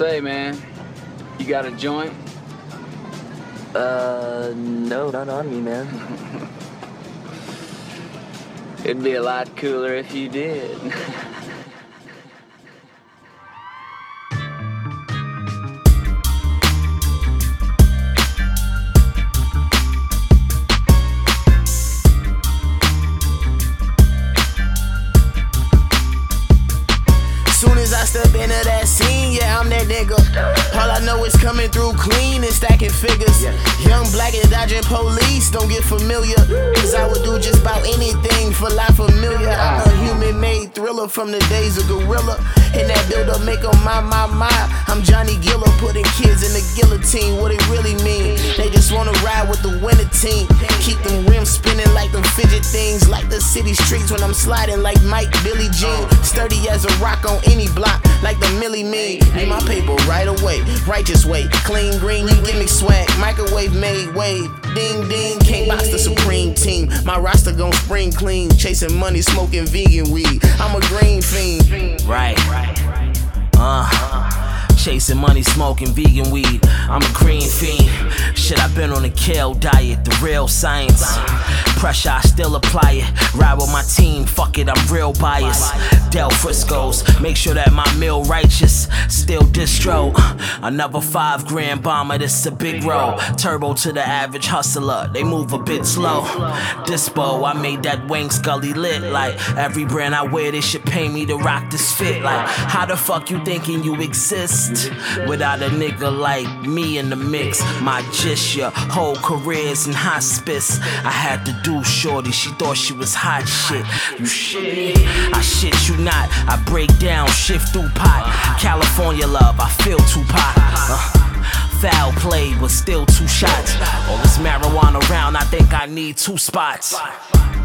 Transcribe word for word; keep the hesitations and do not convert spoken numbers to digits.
Say, man, you got a joint? Uh, no, not on me, man. It'd be a lot cooler if you did. Soon as I step into that scene, yeah, I'm that nigga. All I know is coming through clean and stacking figures. Young, black, and dodging police, don't get familiar. Cause I would do just about anything for life familiar. I'm a human-made thriller from the days of Gorilla. And that build-up make 'em my, my, my. I'm Johnny Giller, putting kids in the guillotine. What it really mean? They just wanna ride with the winner team. Keep them rims spinning like them fidget things. Like the city streets when I'm sliding like Mike, Billie Jean. Sturdy as a rock on any block, like the Millie me. Need my paper right away, righteous way. Clean green, you give me swag. Microwave made wave. Ding ding, can't box the supreme team. My roster gon' spring clean. Chasing money, smoking vegan weed. I'm a green fiend. Right. Uh, chasing money, smoking vegan weed. I'm a green fiend. Shit, I've been on a kale diet, the real science. Pressure, I still apply it. Ride with my team, fuck it, I'm real biased. Del Frisco's, make sure that my meal righteous. Still distro. Another five grand bomber, this a big roll. Turbo to the average hustler, they move a bit slow. Dispo, I made that Wayne Scully lit. Like every brand I wear, they should pay me to rock this fit. Like, how the fuck you thinking you exist without a nigga like me in the mix? My just your whole career's in hospice. I had to do shorty, she thought she was hot shit. You shit me, I shit you not. I break down, shift through pot. California love, I feel Tupac. Uh, foul play, but still two shots. All this marijuana around, I think I need two spots.